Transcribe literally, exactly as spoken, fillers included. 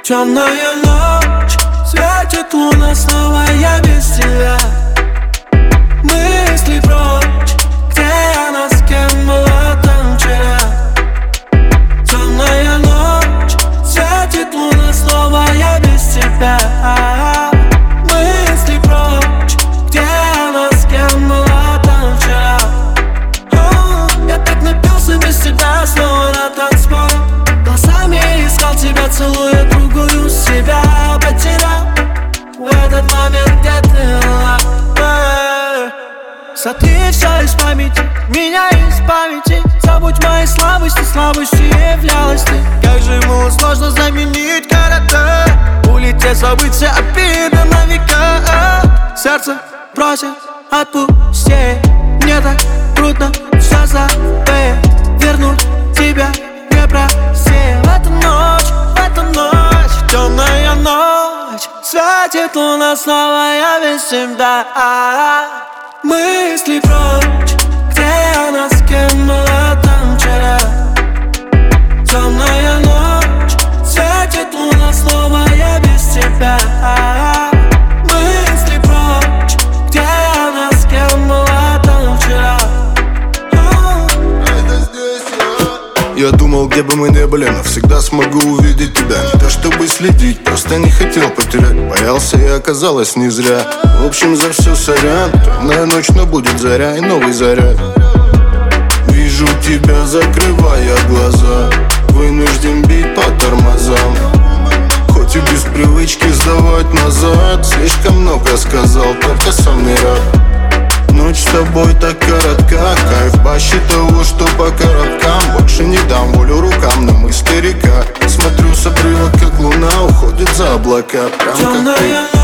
Темная ночь, светит луна, снова я без тебя. Мысли прочь, где она, с кем была там вчера. Темная ночь, светит луна, снова я без тебя. Мысли прочь, где она, с кем была там вчера. О, я так напился без тебя, снова на танцпол. Глазами искал тебя, целуя другую себя. Потерял в этот момент, где ты была. Сотри все из памяти, меня из памяти. Забудь мои слабости, слабостью являлась ты. Как же ему сложно заменить карате. Улететь, забыться обиды на века. Сердце просит отпусти. Мне так трудно все забыть. Вернуть тебя не прости. В эту ночь, в эту ночь, темная ночь, светит луна, снова я без тебя. Мысли прочь, где она, с кем была там вчера. Темная ночь, светит луна, снова я без тебя. Мысли прочь, где она, с кем была там вчера. Я думал, где бы мы не были, но всегда смогу увидеть тебя. Не то чтобы следить, просто не хотел потерять. Боялся, и оказалось не зря. В общем, за все сорян. Темная ночь, но будет заря и новый заряд. Вижу тебя, закрывая глаза. Вынужден бить по тормозам. Хоть и без привычки сдавать назад. Слишком много сказал, только сам не рад. Ночь с тобой так коротка, кайф паще того, что по коробкам. Больше не дам волю рукам, но мы старика. Смотрю с обрыва, как луна уходит за облака. Прям как ты.